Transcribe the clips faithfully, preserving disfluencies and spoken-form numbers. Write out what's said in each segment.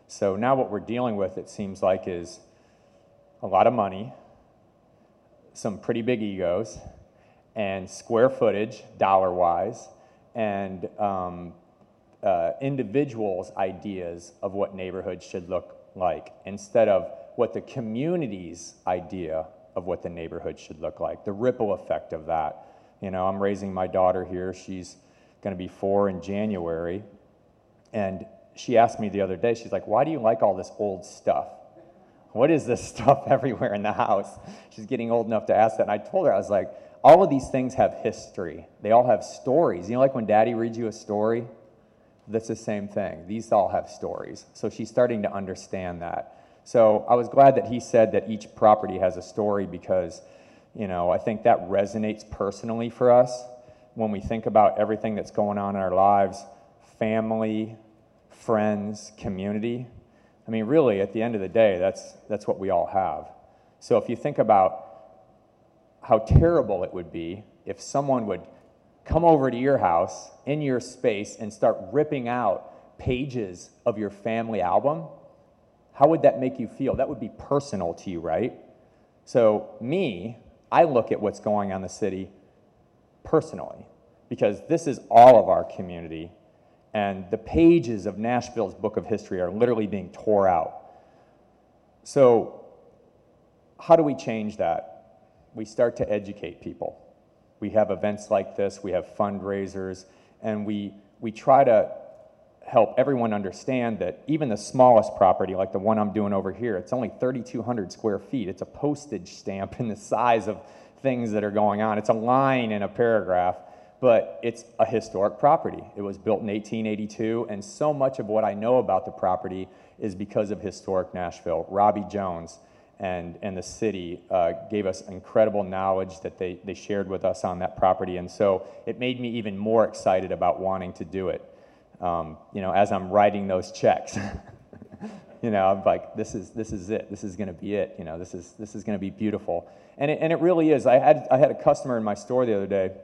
So now what we're dealing with, it seems like, is a lot of money, some pretty big egos, and square footage, dollar-wise, and um, uh, individuals' ideas of what neighborhoods should look like, instead of what the community's idea of what the neighborhood should look like, the ripple effect of that. You know, I'm raising my daughter here. She's going to be four in January, and she asked me the other day, she's like, why do you like all this old stuff? What is this stuff everywhere in the house? She's getting old enough to ask that, and I told her, I was like, all of these things have history. They all have stories. You know, like when Daddy reads you a story? That's the same thing. These all have stories. So she's starting to understand that. So I was glad that he said that each property has a story, because, you know, I think that resonates personally for us when we think about everything that's going on in our lives, family, friends, community. I mean, really, at the end of the day, that's, that's what we all have. So if you think about how terrible it would be if someone would come over to your house, in your space, and start ripping out pages of your family album, how would that make you feel? That would be personal to you, right? So me, I look at what's going on in the city personally, because this is all of our community, and the pages of Nashville's book of history are literally being tore out. So how do we change that? We start to educate people. We have events like this, we have fundraisers, and we, we try to help everyone understand that even the smallest property, like the one I'm doing over here, it's only thirty-two hundred square feet. It's a postage stamp in the size of things that are going on. It's a line in a paragraph, but it's a historic property. It was built in eighteen eighty-two, and so much of what I know about the property is because of Historic Nashville. Robbie Jones and, and the city uh, gave us incredible knowledge that they, they shared with us on that property, and so it made me even more excited about wanting to do it. Um, you know, as I'm writing those checks, you know, I'm like, this is this is it. This is going to be it. You know, this is this is going to be beautiful, and it, and it really is. I had I had a customer in my store the other day.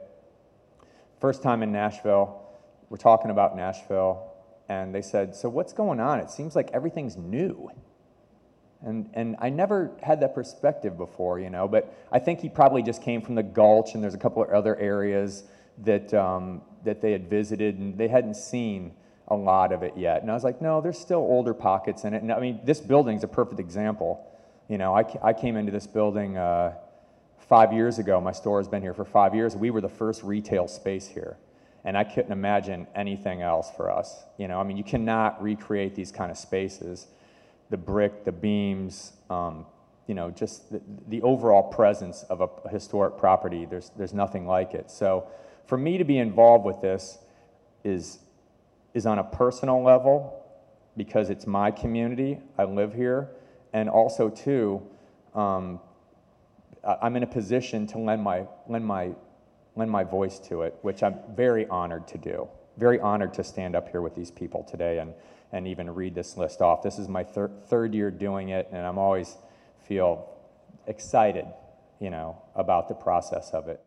First time in Nashville, we're talking about Nashville, and they said, "So what's going on? It seems like everything's new." And and I never had that perspective before, you know. But I think he probably just came from the Gulch, and there's a couple of other areas that. Um, that they had visited, and they hadn't seen a lot of it yet. And I was like, no, there's still older pockets in it. And I mean, this building's a perfect example. You know, I, I came into this building uh, five years ago. My store has been here for five years. We were the first retail space here, and I couldn't imagine anything else for us. You know, I mean, you cannot recreate these kind of spaces. The brick, the beams, um, you know, just the, the overall presence of a historic property, there's, there's nothing like it. So for me to be involved with this is, is on a personal level, because it's my community, I live here, and also too, um, I'm in a position to lend my, lend, my, lend my voice to it, which I'm very honored to do. Very honored to stand up here with these people today and, and even read this list off. This is my thir third year doing it, and I'm always feel excited, you know, about the process of it.